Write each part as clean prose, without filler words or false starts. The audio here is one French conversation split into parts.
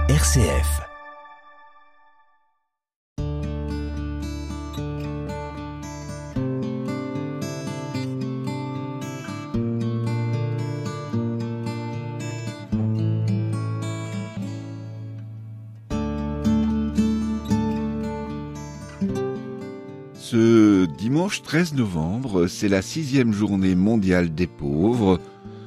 RCF. Ce dimanche 13 novembre, c'est la 6e journée mondiale des pauvres.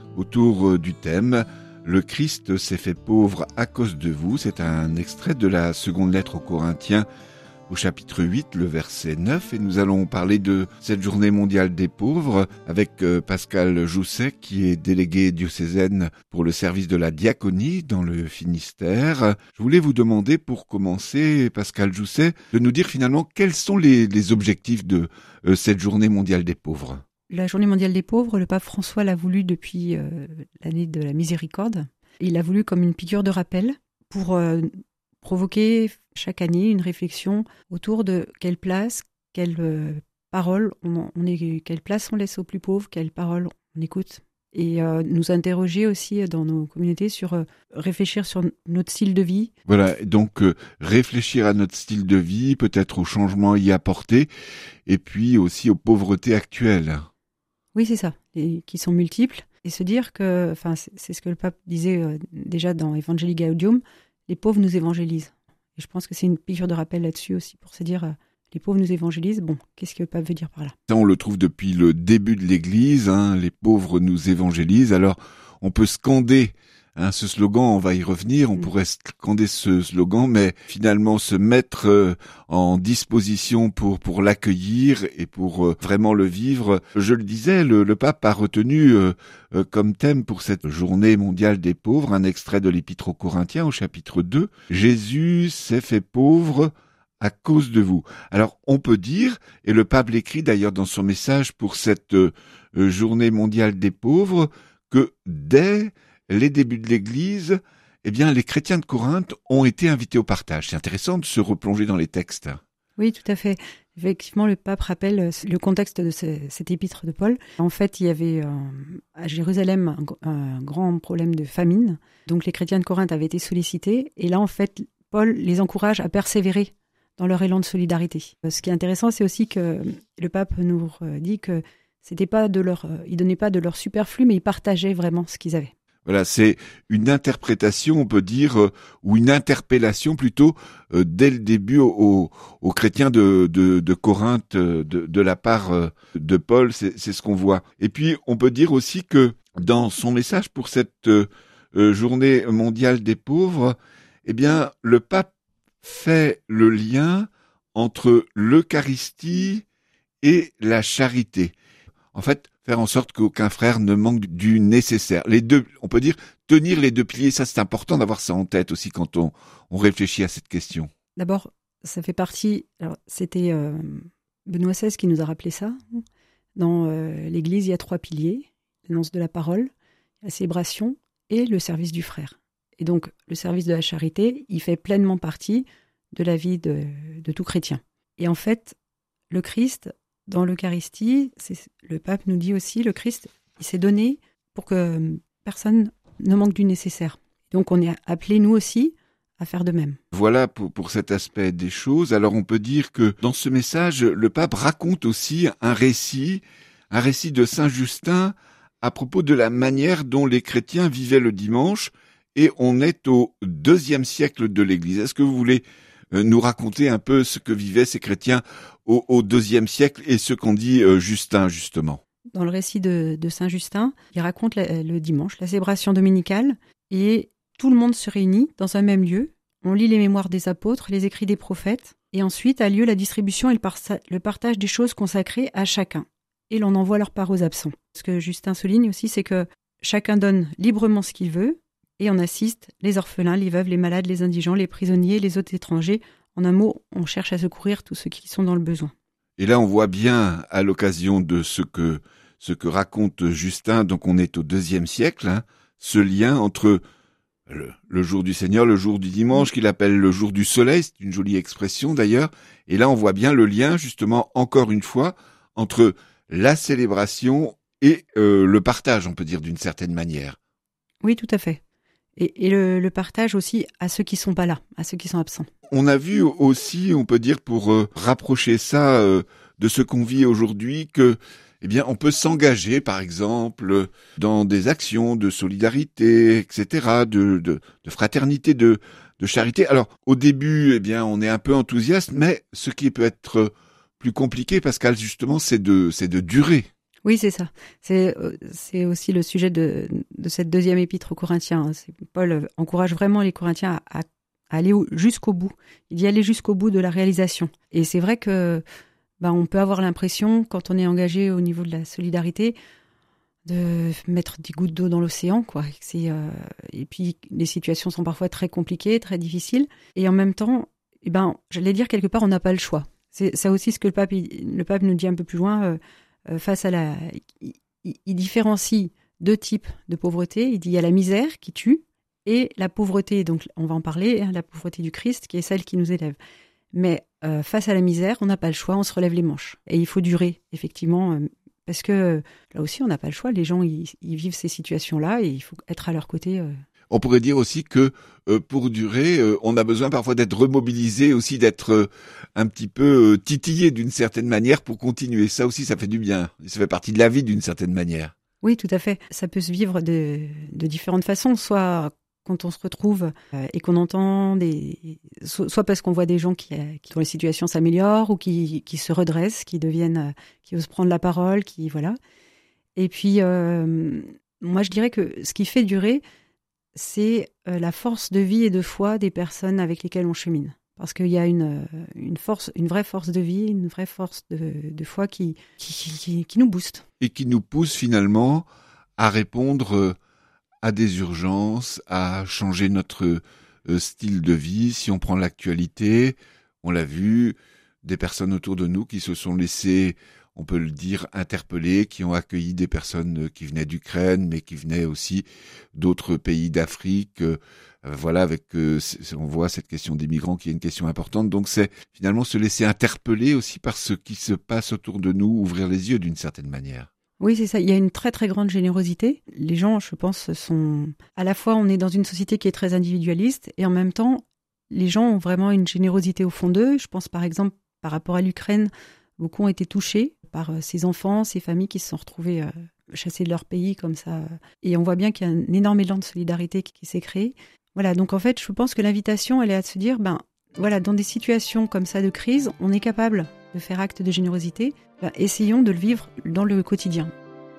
Autour du thème « Le Christ s'est fait pauvre à cause de vous », c'est un extrait de la seconde lettre aux Corinthiens au chapitre 8, le verset 9. Et nous allons parler de cette journée mondiale des pauvres avec Pascal Jousset, qui est délégué diocésaine pour le service de la diaconie dans le Finistère. Je voulais vous demander, pour commencer, Pascal Jousset, de nous dire finalement quels sont les objectifs de cette journée mondiale des pauvres. La journée mondiale des pauvres, le pape François l'a voulu depuis l'année de la miséricorde. Il l'a voulu comme une piqûre de rappel pour provoquer chaque année une réflexion autour de quelle place, quelle parole quelle place on laisse aux plus pauvres, quelle parole on écoute. Et nous interroger aussi dans nos communautés sur réfléchir sur notre style de vie. Voilà, donc réfléchir à notre style de vie, peut-être aux changements y apportés, et puis aussi aux pauvretés actuelles. Oui, c'est ça, qui sont multiples. Et se dire que, c'est ce que le pape disait déjà dans Evangelii Gaudium, les pauvres nous évangélisent. Et je pense que c'est une piqûre de rappel là-dessus aussi, pour se dire, les pauvres nous évangélisent. Bon, qu'est-ce que le pape veut dire par là ? Ça, on le trouve depuis le début de l'Église, les pauvres nous évangélisent. Alors, on peut scander ce slogan, on va y revenir, on pourrait scander ce slogan, mais finalement se mettre en disposition pour l'accueillir et pour vraiment le vivre. Je le disais, le pape a retenu comme thème pour cette journée mondiale des pauvres un extrait de l'Épître aux Corinthiens au chapitre 2. « Jésus s'est fait pauvre à cause de vous ». Alors on peut dire, et le pape l'écrit d'ailleurs dans son message pour cette journée mondiale des pauvres, que dès les débuts de l'Église, les chrétiens de Corinthe ont été invités au partage. C'est intéressant de se replonger dans les textes. Oui, tout à fait. Effectivement, le pape rappelle le contexte de cet épître de Paul. En fait, il y avait à Jérusalem un grand problème de famine. Donc les chrétiens de Corinthe avaient été sollicités. Et là, en fait, Paul les encourage à persévérer dans leur élan de solidarité. Ce qui est intéressant, c'est aussi que le pape nous dit que c'était pas ils donnaient pas de leur superflu, mais ils partageaient vraiment ce qu'ils avaient. Voilà, c'est une interprétation, on peut dire, ou une interpellation plutôt, dès le début aux chrétiens de Corinthe, de la part de Paul, c'est ce qu'on voit. Et puis, on peut dire aussi que dans son message pour cette journée mondiale des pauvres, le pape fait le lien entre l'Eucharistie et la charité. En fait, faire en sorte qu'aucun frère ne manque du nécessaire. Les deux, on peut dire, tenir les deux piliers, ça c'est important d'avoir ça en tête aussi quand on réfléchit à cette question. D'abord, ça fait partie, alors c'était Benoît XVI qui nous a rappelé ça. Dans l'Église, il y a 3 piliers, l'annonce de la parole, la célébration et le service du frère. Et donc, le service de la charité, il fait pleinement partie de la vie de tout chrétien. Et en fait, le Christ, dans l'Eucharistie, le pape nous dit aussi, le Christ, il s'est donné pour que personne ne manque du nécessaire. Donc on est appelés, nous aussi, à faire de même. Voilà pour cet aspect des choses. Alors on peut dire que dans ce message, le pape raconte aussi un récit de Saint Justin à propos de la manière dont les chrétiens vivaient le dimanche, et on est au 2e siècle de l'Église. Est-ce que vous voulez nous raconter un peu ce que vivaient ces chrétiens au 2e siècle et ce qu'en dit Justin, justement? Dans le récit de Saint Justin, il raconte le dimanche, la célébration dominicale, et tout le monde se réunit dans un même lieu. On lit les mémoires des apôtres, les écrits des prophètes, et ensuite a lieu la distribution et le partage des choses consacrées à chacun. Et l'on envoie leur part aux absents. Ce que Justin souligne aussi, c'est que chacun donne librement ce qu'il veut, et on assiste les orphelins, les veuves, les malades, les indigents, les prisonniers, les autres étrangers. En un mot, on cherche à secourir tous ceux qui sont dans le besoin. Et là, on voit bien, à l'occasion de ce que raconte Justin, donc on est au 2e siècle, ce lien entre le jour du Seigneur, le jour du dimanche, qu'il appelle le jour du soleil, c'est une jolie expression d'ailleurs. Et là, on voit bien le lien, justement, encore une fois, entre la célébration et le partage, on peut dire d'une certaine manière. Oui, tout à fait. Et le partage aussi à ceux qui sont pas là, à ceux qui sont absents. On a vu aussi, on peut dire, pour rapprocher ça de ce qu'on vit aujourd'hui, que eh bien, on peut s'engager, par exemple, dans des actions de solidarité, etc., de fraternité, de charité. Alors, au début, eh bien, on est un peu enthousiaste, mais ce qui peut être plus compliqué, Pascal, justement, c'est de durer. Oui, c'est ça. C'est aussi le sujet de cette deuxième épître aux Corinthiens. Paul encourage vraiment les Corinthiens à aller jusqu'au bout. Il dit aller jusqu'au bout de la réalisation. Et c'est vrai que on peut avoir l'impression, quand on est engagé au niveau de la solidarité, de mettre des gouttes d'eau dans l'océan, quoi. Et puis, les situations sont parfois très compliquées, très difficiles. Et en même temps, j'allais dire, quelque part, on n'a pas le choix. C'est ça aussi ce que le pape nous dit un peu plus loin, face à il différencie deux types de pauvreté. Il dit il y a la misère qui tue et la pauvreté, donc on va en parler, la pauvreté du Christ, qui est celle qui nous élève. Mais face à la misère, on n'a pas le choix, on se relève les manches. Et il faut durer, effectivement, parce que là aussi, on n'a pas le choix. Les gens, ils vivent ces situations-là et il faut être à leur côté. On pourrait dire aussi que pour durer, on a besoin parfois d'être remobilisé, aussi d'être un petit peu titillé d'une certaine manière pour continuer. Ça aussi, ça fait du bien. Ça fait partie de la vie d'une certaine manière. Oui, tout à fait. Ça peut se vivre de différentes façons, soit quand on se retrouve et qu'on entend soit parce qu'on voit des gens dont les situations s'améliorent ou qui se redressent, qui osent prendre la parole, voilà. Et puis, moi, je dirais que ce qui fait durer, c'est la force de vie et de foi des personnes avec lesquelles on chemine. Parce qu'il y a une vraie force de vie, une vraie force de foi qui nous booste. Et qui nous pousse finalement à répondre à des urgences, à changer notre style de vie. Si on prend l'actualité, on l'a vu, des personnes autour de nous qui se sont laissées, on peut le dire, interpellées, qui ont accueilli des personnes qui venaient d'Ukraine, mais qui venaient aussi d'autres pays d'Afrique. Voilà, on voit cette question des migrants qui est une question importante. Donc c'est finalement se laisser interpeller aussi par ce qui se passe autour de nous, ouvrir les yeux d'une certaine manière. Oui, c'est ça. Il y a une très, très grande générosité. Les gens, je pense, sont... À la fois, on est dans une société qui est très individualiste et en même temps, les gens ont vraiment une générosité au fond d'eux. Je pense, par exemple, par rapport à l'Ukraine, beaucoup ont été touchés par ces enfants, ces familles qui se sont retrouvées chassées de leur pays comme ça. Et on voit bien qu'il y a un énorme élan de solidarité qui s'est créé. Voilà, donc en fait, je pense que l'invitation, elle est à se dire, voilà, dans des situations comme ça de crise, on est capable de faire acte de générosité. Essayons de le vivre dans le quotidien.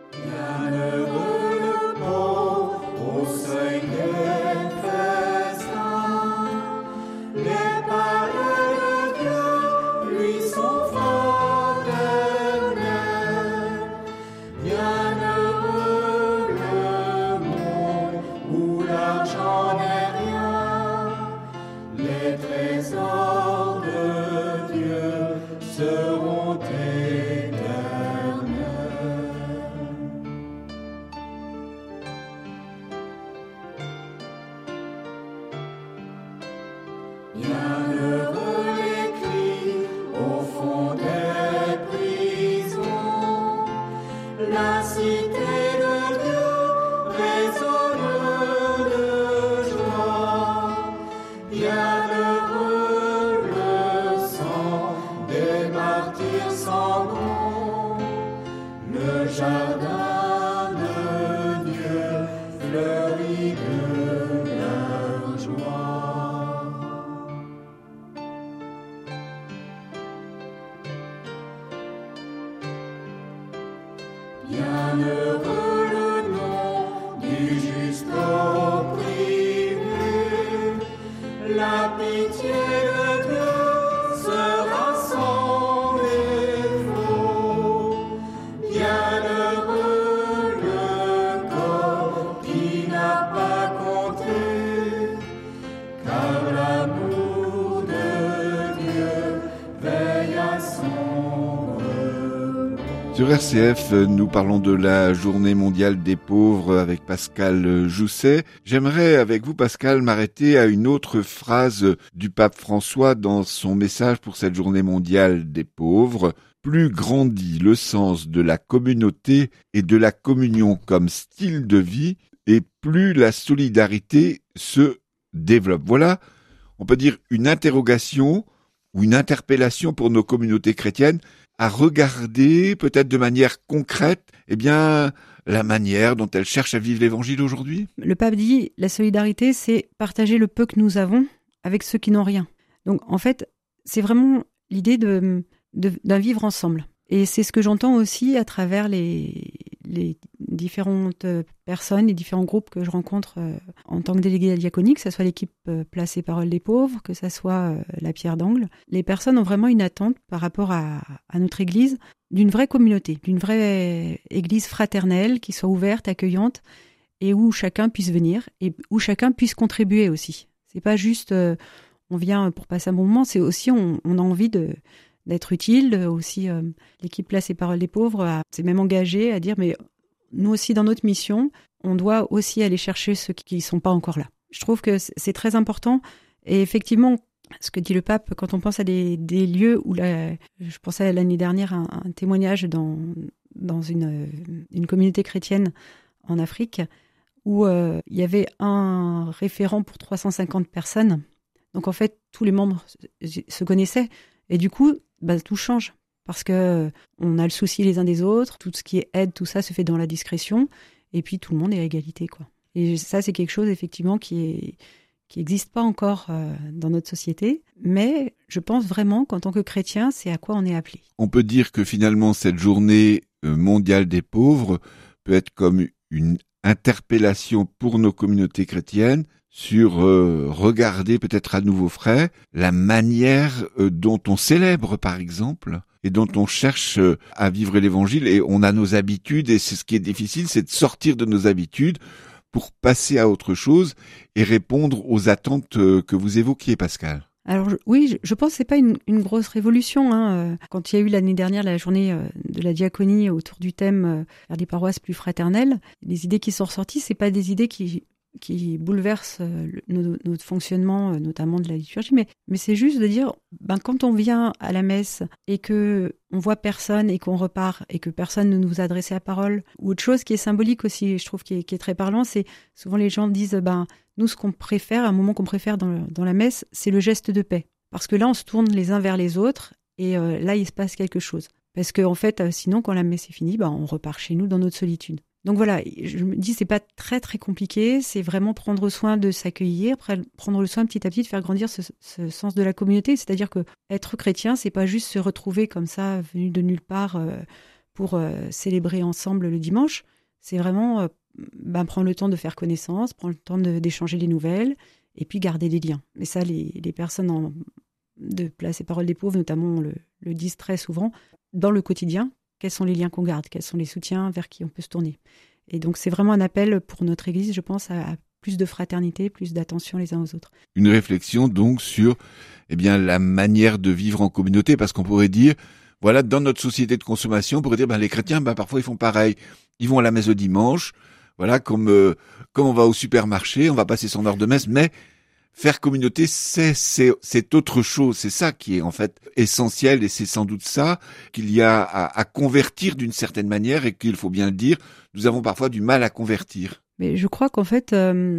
Sur RCF, nous parlons de la Journée mondiale des pauvres avec Pascal Jousset. J'aimerais, avec vous, Pascal, m'arrêter à une autre phrase du pape François dans son message pour cette Journée mondiale des pauvres. Plus grandit le sens de la communauté et de la communion comme style de vie, et plus la solidarité se développe. Voilà, on peut dire une interrogation ou une interpellation pour nos communautés chrétiennes à regarder peut-être de manière concrète, la manière dont elles cherchent à vivre l'évangile aujourd'hui. Le pape dit, la solidarité, c'est partager le peu que nous avons avec ceux qui n'ont rien. Donc en fait, c'est vraiment l'idée d'un vivre ensemble. Et c'est ce que j'entends aussi à travers les différentes personnes, les différents groupes que je rencontre en tant que délégué à la diaconie, que ce soit l'équipe Place et Parole des Pauvres, que ce soit la Pierre d'Angle. Les personnes ont vraiment une attente par rapport à notre Église, d'une vraie communauté, d'une vraie Église fraternelle qui soit ouverte, accueillante, et où chacun puisse venir, et où chacun puisse contribuer aussi. C'est pas juste on vient pour passer un bon moment, c'est aussi on a envie d'être utile. Aussi, l'équipe Place et Parole des Pauvres s'est même engagée à dire, mais nous aussi, dans notre mission, on doit aussi aller chercher ceux qui ne sont pas encore là. Je trouve que c'est très important. Et effectivement, ce que dit le pape, quand on pense à des lieux où je pensais l'année dernière à un témoignage dans une communauté chrétienne en Afrique, où il y avait un référent pour 350 personnes. Donc en fait, tous les membres se connaissaient. Et du coup, tout change parce que on a le souci les uns des autres, tout ce qui est aide, tout ça se fait dans la discrétion, et puis tout le monde est à égalité, quoi. Et ça, c'est quelque chose effectivement qui n'existe pas encore dans notre société, mais je pense vraiment qu'en tant que chrétien, c'est à quoi on est appelé. On peut dire que finalement, cette journée mondiale des pauvres peut être comme une interpellation pour nos communautés chrétiennes sur regarder peut-être à nouveau frais la manière dont on célèbre, par exemple, et dont on cherche à vivre l'évangile. Et on a nos habitudes, et c'est ce qui est difficile, c'est de sortir de nos habitudes pour passer à autre chose et répondre aux attentes que vous évoquiez, Pascal. Alors oui, je pense que c'est pas une grosse révolution. Quand il y a eu l'année dernière la journée de la diaconie autour du thème vers des paroisses plus fraternelles, les idées qui sont ressorties, c'est pas des idées qui bouleverse notre fonctionnement, notamment de la liturgie, mais c'est juste de dire, quand on vient à la messe et que on voit personne et qu'on repart et que personne ne nous adresse la parole, ou autre chose qui est symbolique aussi, je trouve qui est très parlant, c'est souvent les gens disent, nous ce qu'on préfère, un moment qu'on préfère dans la messe, c'est le geste de paix, parce que là on se tourne les uns vers les autres et là il se passe quelque chose, parce que en fait sinon quand la messe est finie, on repart chez nous dans notre solitude. Donc voilà, je me dis c'est pas très très compliqué, c'est vraiment prendre soin de s'accueillir, prendre le soin petit à petit de faire grandir ce sens de la communauté, c'est-à-dire que être chrétien, c'est pas juste se retrouver comme ça venu de nulle part pour célébrer ensemble le dimanche, c'est vraiment prendre le temps de faire connaissance, prendre le temps d'échanger des nouvelles et puis garder des liens. Mais ça les personnes de Place et Parole des Pauvres notamment le disent très souvent dans le quotidien. Quels sont les liens qu'on garde? Quels sont les soutiens vers qui on peut se tourner? Et donc, c'est vraiment un appel pour notre Église, je pense, à plus de fraternité, plus d'attention les uns aux autres. Une réflexion donc sur la manière de vivre en communauté, parce qu'on pourrait dire, voilà, dans notre société de consommation, on pourrait dire, les chrétiens, parfois ils font pareil. Ils vont à la messe le dimanche, voilà, comme on va au supermarché, on va passer son heure de messe, mais faire communauté, c'est autre chose. C'est ça qui est en fait essentiel, et c'est sans doute ça qu'il y a à convertir d'une certaine manière, et qu'il faut bien le dire, nous avons parfois du mal à convertir. Mais je crois qu'en fait,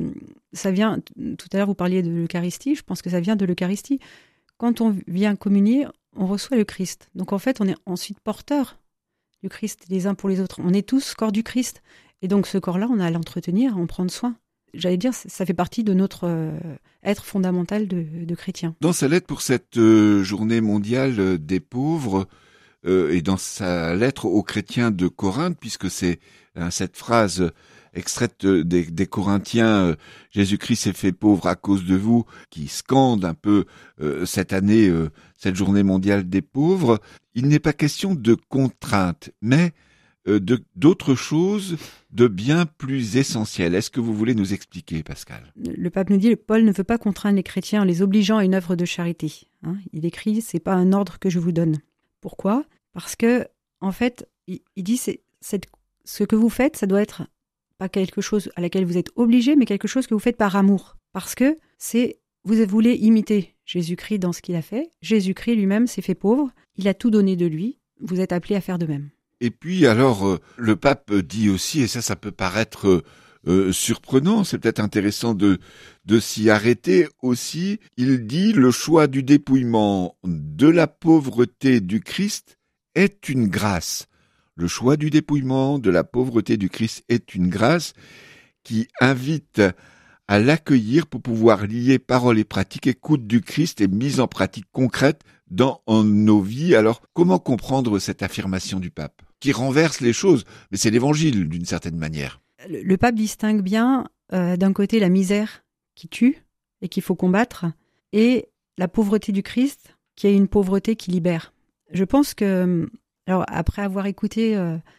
ça vient, tout à l'heure vous parliez de l'Eucharistie, je pense que ça vient de l'Eucharistie. Quand on vient communier, on reçoit le Christ. Donc en fait, on est ensuite porteur du Christ les uns pour les autres. On est tous corps du Christ. Et donc ce corps-là, on a à l'entretenir, à en prendre soin. J'allais dire, ça fait partie de notre être fondamental de chrétien. Dans sa lettre pour cette journée mondiale des pauvres, et dans sa lettre aux chrétiens de Corinthe, puisque c'est cette phrase extraite des Corinthiens, Jésus-Christ s'est fait pauvre à cause de vous, qui scande un peu cette année, cette journée mondiale des pauvres, il n'est pas question de contrainte, mais d'autres choses de bien plus essentielles. Est-ce que vous voulez nous expliquer, Pascal? Le pape nous dit, Paul ne veut pas contraindre les chrétiens en les obligeant à une œuvre de charité. Il écrit, c'est pas un ordre que je vous donne. Pourquoi? Parce que, en fait, il dit, ce que vous faites, ça doit être pas quelque chose à laquelle vous êtes obligé, mais quelque chose que vous faites par amour. Parce que vous voulez imiter Jésus-Christ dans ce qu'il a fait. Jésus-Christ lui-même s'est fait pauvre. Il a tout donné de lui. Vous êtes appelés à faire de même. Et puis alors, le pape dit aussi, et ça peut paraître surprenant. C'est peut-être intéressant de s'y arrêter aussi. Il dit le choix du dépouillement de la pauvreté du Christ est une grâce. Le choix du dépouillement de la pauvreté du Christ est une grâce qui invite à l'accueillir pour pouvoir lier parole et pratique, écoute du Christ et mise en pratique concrète dans nos vies. Alors, comment comprendre cette affirmation du pape qui renverse les choses? Mais c'est l'évangile d'une certaine manière. Le pape distingue bien d'un côté la misère qui tue et qu'il faut combattre et la pauvreté du Christ qui est une pauvreté qui libère. Je pense que, alors après avoir écouté,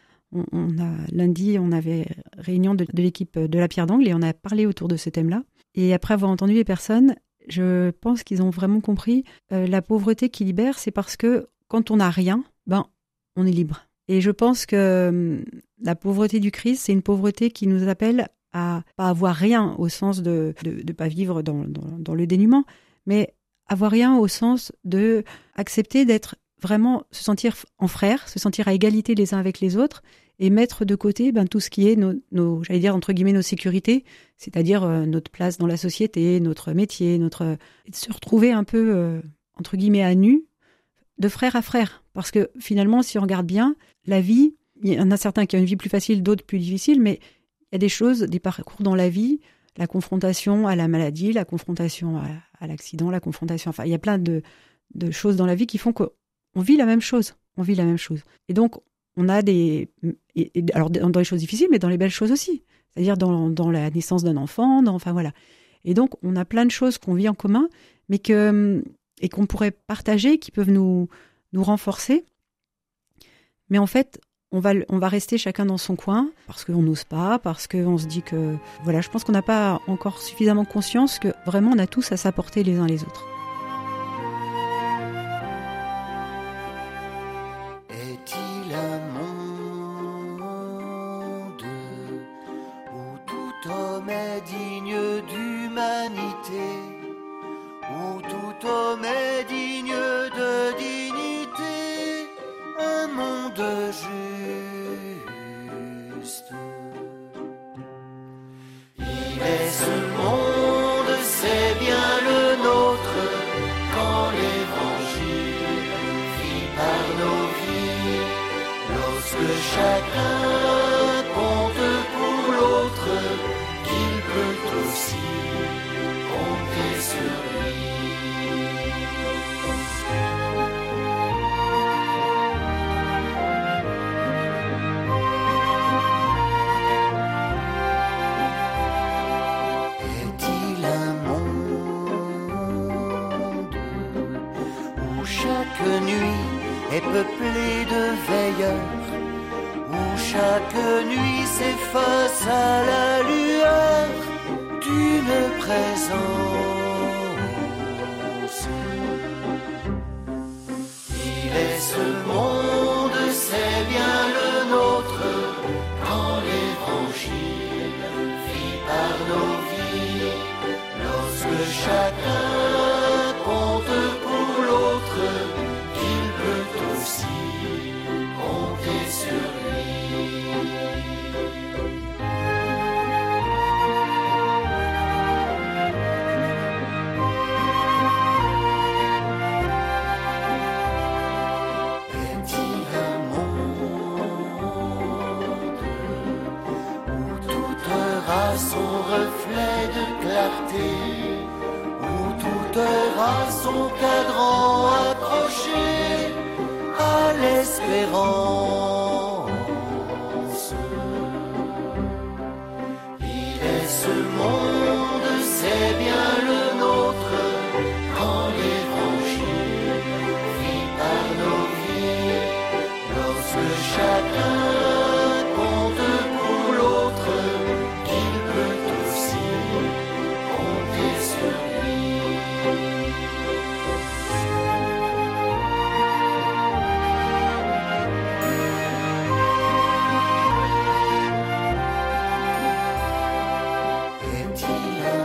lundi on avait réunion de l'équipe de la Pierre d'Angle et on a parlé autour de ce thème-là. Et après avoir entendu les personnes, je pense qu'ils ont vraiment compris la pauvreté qui libère, c'est parce que quand on n'a rien, on est libre. Et je pense que la pauvreté du Christ, c'est une pauvreté qui nous appelle à pas avoir rien au sens de pas vivre dans le dénuement, mais avoir rien au sens de accepter d'être vraiment, se sentir en frère, se sentir à égalité les uns avec les autres et mettre de côté tout ce qui est nos j'allais dire entre guillemets nos sécurités, c'est-à-dire notre place dans la société, notre métier, se retrouver un peu entre guillemets à nu, de frère à frère. Parce que finalement, si on regarde bien, la vie, il y en a certains qui ont une vie plus facile, d'autres plus difficile, mais il y a des choses, des parcours dans la vie, la confrontation à la maladie, la confrontation à l'accident, la confrontation... Enfin, il y a plein de choses dans la vie qui font qu'on vit la même chose. On vit la même chose. Et donc, on a alors, dans les choses difficiles, mais dans les belles choses aussi. C'est-à-dire dans la naissance d'un enfant, enfin voilà. Et donc, on a plein de choses qu'on vit en commun, mais et qu'on pourrait partager, qui peuvent nous renforcer. Mais en fait, on va rester chacun dans son coin, parce qu'on n'ose pas, parce qu'on se dit que... Voilà, je pense qu'on n'a pas encore suffisamment conscience que vraiment on a tous à s'apporter les uns les autres. Est-il un monde où tout homme est digne d'humanité, où tout homme est digne de dignité, un monde juste. Il est ce monde, c'est bien le nôtre, quand l'évangile vit par nos vies, lorsque chacun compte pour l'autre, qu'il peut aussi compter sur lui. Est-il un monde où chaque nuit est peuplée de veilleurs, où chaque nuit s'efface à la lueur d'une présence? Il est ce monde, c'est bien le nôtre, quand l'évangile vit par nos vies, lorsque chacun compte pour l'autre, qu'il peut aussi compter sur lui. Est-il un monde où toute race son reflet de clarté, où toute race son cadran accroché à l'espérance? Il est ce monde, c'est bien le nôtre, quand l'évangile vit par nos vies, lorsque chacun compte pour l'autre, qu'il peut aussi compter sur lui. Est-il un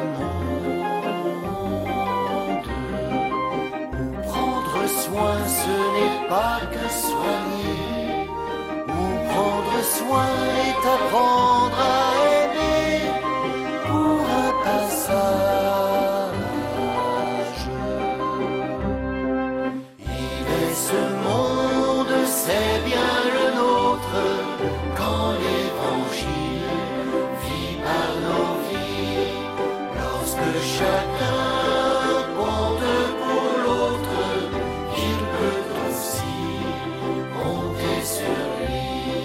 monde où prendre soin ce n'est pas que soigner, où prendre soin est apprendre à aimer, chacun compte pour l'autre, il peut aussi compter sur lui.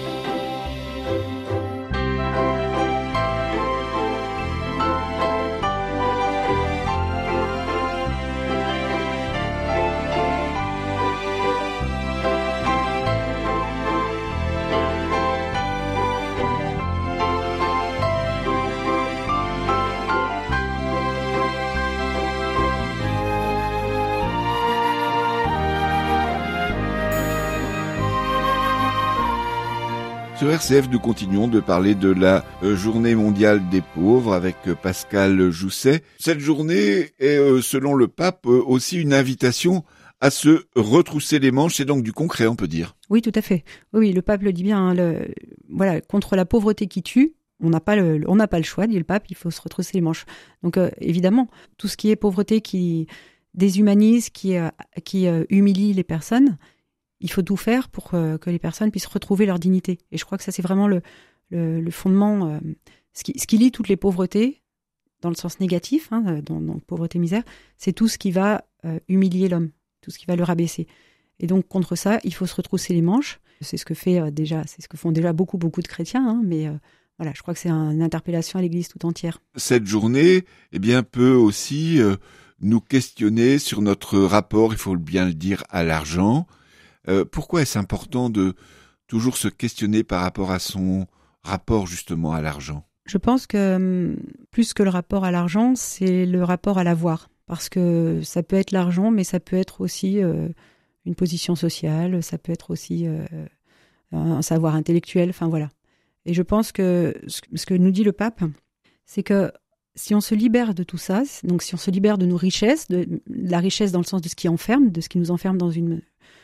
Sur RCF, nous continuons de parler de la journée mondiale des pauvres avec Pascal Jousset. Cette journée est, selon le pape, aussi une invitation à se retrousser les manches. C'est donc du concret, on peut dire. Oui, tout à fait. Oui, le pape le dit bien. Voilà, contre la pauvreté qui tue, on n'a pas le choix, dit le pape, il faut se retrousser les manches. Donc évidemment, tout ce qui est pauvreté qui déshumanise, qui humilie les personnes, il faut tout faire pour que les personnes puissent retrouver leur dignité. Et je crois que ça, c'est vraiment le fondement, ce qui lie toutes les pauvretés, dans le sens négatif, dans pauvreté, misère, c'est tout ce qui va humilier l'homme, tout ce qui va le rabaisser. Et donc, contre ça, il faut se retrousser les manches. C'est ce que font déjà beaucoup de chrétiens, mais voilà, je crois que c'est une interpellation à l'Église tout entière. Cette journée, peut aussi nous questionner sur notre rapport, il faut bien le dire, à l'argent. Pourquoi est-ce important de toujours se questionner par rapport à son rapport justement à l'argent ? Je pense que plus que le rapport à l'argent, c'est le rapport à l'avoir. Parce que ça peut être l'argent, mais ça peut être aussi une position sociale, ça peut être aussi un savoir intellectuel, enfin voilà. Et je pense que ce que nous dit le pape, c'est que si on se libère de tout ça, donc si on se libère de nos richesses, de la richesse dans le sens de ce qui enferme, de ce qui nous enferme dans une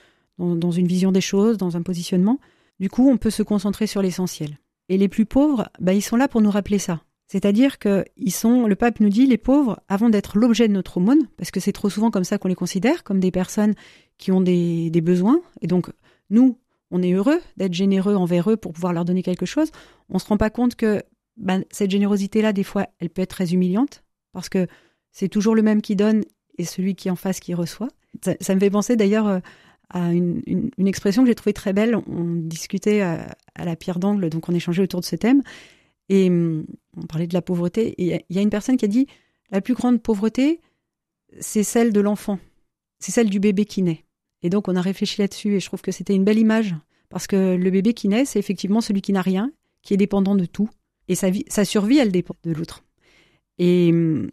vision des choses, dans un positionnement, du coup, on peut se concentrer sur l'essentiel. Et les plus pauvres, ils sont là pour nous rappeler ça. C'est-à-dire que le pape nous dit, les pauvres, avant d'être l'objet de notre aumône, parce que c'est trop souvent comme ça qu'on les considère, comme des personnes qui ont des besoins, et donc nous, on est heureux d'être généreux envers eux pour pouvoir leur donner quelque chose. On ne se rend pas compte que cette générosité-là, des fois, elle peut être très humiliante, parce que c'est toujours le même qui donne et celui qui est en face qui reçoit. Ça me fait penser d'ailleurs à une expression que j'ai trouvée très belle. On discutait à la pierre d'angle, donc on échangeait autour de ce thème, et on parlait de la pauvreté. Et il y a une personne qui a dit « La plus grande pauvreté, c'est celle de l'enfant, c'est celle du bébé qui naît ». Et donc on a réfléchi là-dessus, et je trouve que c'était une belle image, parce que le bébé qui naît, c'est effectivement celui qui n'a rien, qui est dépendant de tout, et sa survie, elle dépend de l'autre. Et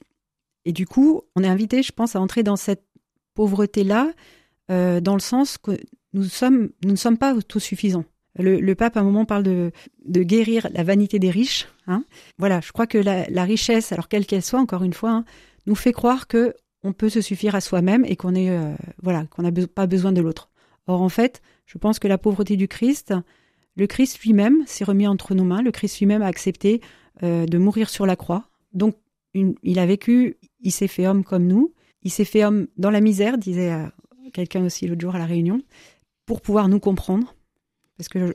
du coup, on est invité, je pense, à entrer dans cette pauvreté-là, dans le sens que nous ne sommes pas autosuffisants. Le pape, à un moment, parle de guérir la vanité des riches. Voilà, je crois que la richesse, alors quelle qu'elle soit, encore une fois, nous fait croire que on peut se suffire à soi-même et qu'on n'a pas besoin de l'autre. Or, en fait, je pense que la pauvreté du Christ, le Christ lui-même s'est remis entre nos mains. Le Christ lui-même a accepté de mourir sur la croix. Donc, il a vécu, il s'est fait homme comme nous. Il s'est fait homme dans la misère, disait quelqu'un aussi l'autre jour à la réunion, pour pouvoir nous comprendre. Parce que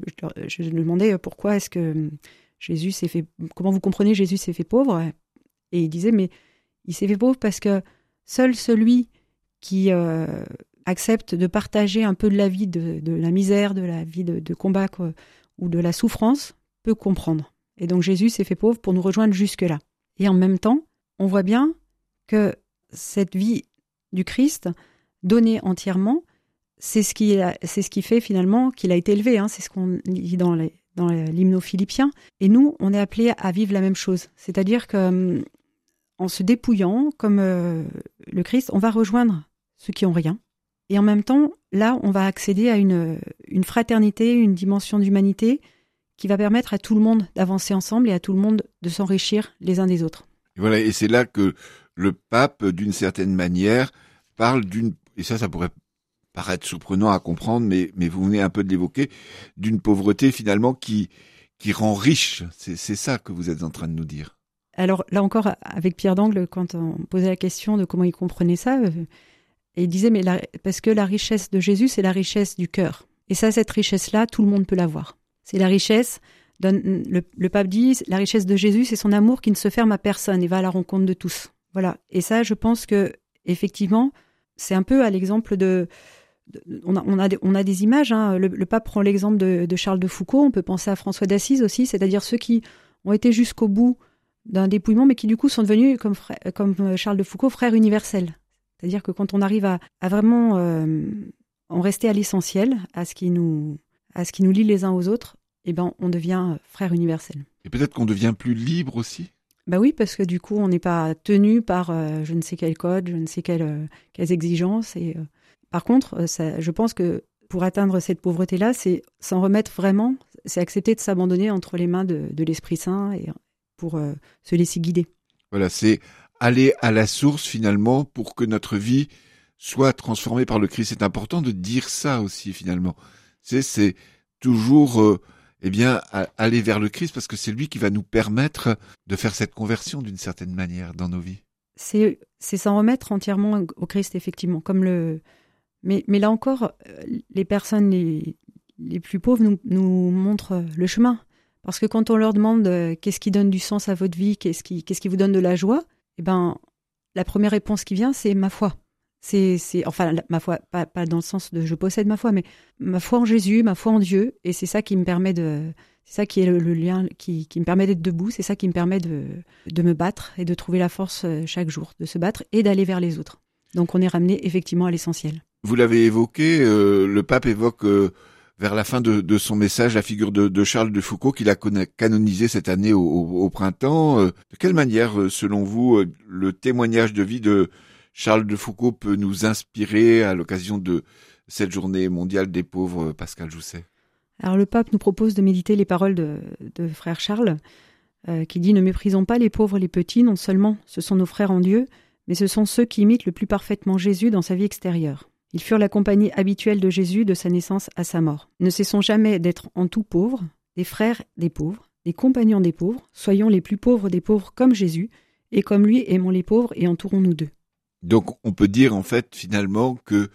je demandais pourquoi est-ce que Jésus s'est fait... Comment vous comprenez Jésus s'est fait pauvre ? Et il disait, mais il s'est fait pauvre parce que seul celui qui accepte de partager un peu de la vie, de la misère, de la vie de combat ou de la souffrance, peut comprendre. Et donc Jésus s'est fait pauvre pour nous rejoindre jusque-là. Et en même temps, on voit bien que cette vie du Christ, donnée entièrement, c'est ce qui fait finalement qu'il a été élevé. C'est ce qu'on lit dans l'hymne aux Philippiens. Et nous, on est appelés à vivre la même chose. C'est-à-dire que en se dépouillant, comme le Christ, on va rejoindre ceux qui n'ont rien. Et en même temps, là, on va accéder à une fraternité, une dimension d'humanité qui va permettre à tout le monde d'avancer ensemble et à tout le monde de s'enrichir les uns des autres. Et voilà, et c'est là que le pape, d'une certaine manière, parle et ça pourrait paraître surprenant à comprendre, mais vous venez un peu de l'évoquer, d'une pauvreté finalement qui rend riche. C'est ça que vous êtes en train de nous dire. Alors là encore, avec Pierre d'Angle, quand on posait la question de comment il comprenait ça, il disait, parce que la richesse de Jésus, c'est la richesse du cœur. Et ça, cette richesse-là, tout le monde peut l'avoir. C'est la richesse, le pape dit, la richesse de Jésus, c'est son amour qui ne se ferme à personne et va à la rencontre de tous. Voilà. Et ça, je pense que effectivement, c'est un peu à l'exemple on a des images. Hein. Le pape prend l'exemple de Charles de Foucault. On peut penser à François d'Assise aussi, c'est-à-dire ceux qui ont été jusqu'au bout d'un dépouillement, mais qui du coup sont devenus, comme Charles de Foucault, frères universels. C'est-à-dire que quand on arrive à vraiment en rester à l'essentiel, à ce qui nous lie les uns aux autres, eh ben, on devient frère universel. Et peut-être qu'on devient plus libre aussi. Bah oui, parce que du coup, on n'est pas tenu par je ne sais quel code, je ne sais quelles exigences. Et par contre, je pense que pour atteindre cette pauvreté-là, c'est s'en remettre vraiment, c'est accepter de s'abandonner entre les mains de l'Esprit Saint et pour se laisser guider. Voilà, c'est aller à la source finalement pour que notre vie soit transformée par le Christ. C'est important de dire ça aussi finalement. C'est toujours aller vers le Christ parce que c'est lui qui va nous permettre de faire cette conversion d'une certaine manière dans nos vies. C'est s'en remettre entièrement au Christ, effectivement. Mais là encore, les personnes les plus pauvres nous montrent le chemin. Parce que quand on leur demande qu'est-ce qui donne du sens à votre vie, qu'est-ce qui vous donne de la joie, eh ben, la première réponse qui vient, c'est ma foi. Enfin, ma foi, pas dans le sens de je possède ma foi, mais ma foi en Jésus, ma foi en Dieu, et c'est ça qui me permet c'est ça qui est le lien qui me permet d'être debout, c'est ça qui me permet de me battre et de trouver la force chaque jour, de se battre et d'aller vers les autres. Donc on est ramené effectivement à l'essentiel. Vous l'avez évoqué, le pape évoque vers la fin de son message la figure de Charles de Foucault qu'il a canonisé cette année au printemps. De quelle manière, selon vous, le témoignage de vie de Charles de Foucault peut nous inspirer à l'occasion de cette journée mondiale des pauvres, Pascal Jousset? Alors le pape nous propose de méditer les paroles de frère Charles, qui dit « Ne méprisons pas les pauvres, les petits, non seulement ce sont nos frères en Dieu, mais ce sont ceux qui imitent le plus parfaitement Jésus dans sa vie extérieure. Ils furent la compagnie habituelle de Jésus de sa naissance à sa mort. Ne cessons jamais d'être en tout pauvres, des frères des pauvres, des compagnons des pauvres, soyons les plus pauvres des pauvres comme Jésus, et comme lui aimons les pauvres et entourons-nous d'eux. » Donc on peut dire en fait finalement que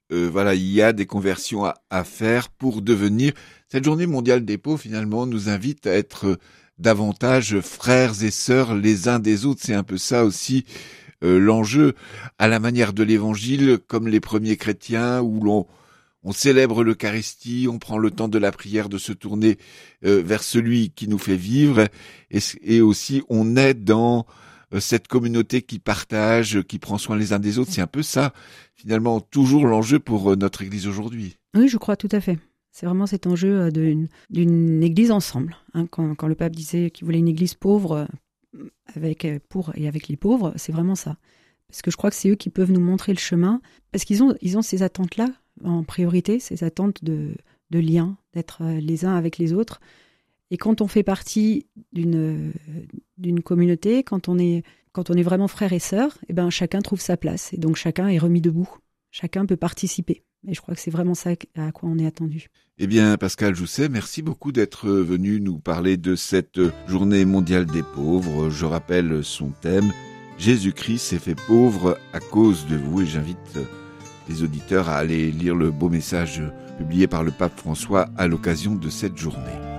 il y a des conversions à faire pour devenir. Cette journée mondiale des pauvres finalement nous invite à être davantage frères et sœurs les uns des autres. C'est un peu ça aussi l'enjeu, à la manière de l'Évangile, comme les premiers chrétiens où on célèbre l'Eucharistie, on prend le temps de la prière de se tourner vers celui qui nous fait vivre, et aussi on est dans cette communauté qui partage, qui prend soin les uns des autres. C'est un peu ça, finalement, toujours l'enjeu pour notre Église aujourd'hui. Oui, je crois tout à fait. C'est vraiment cet enjeu d'une Église ensemble. Hein, quand le pape disait qu'il voulait une Église pauvre, avec les pauvres, c'est vraiment ça. Parce que je crois que c'est eux qui peuvent nous montrer le chemin, parce qu'ils ont ces attentes-là en priorité, ces attentes de lien, d'être les uns avec les autres. Et quand on fait partie d'une communauté, quand on est vraiment frères et sœurs, eh ben chacun trouve sa place et donc chacun est remis debout. Chacun peut participer. Et je crois que c'est vraiment ça à quoi on est attendu. Eh bien, Pascal Jousset, merci beaucoup d'être venu nous parler de cette journée mondiale des pauvres. Je rappelle son thème, Jésus-Christ s'est fait pauvre à cause de vous, et j'invite les auditeurs à aller lire le beau message publié par le pape François à l'occasion de cette journée.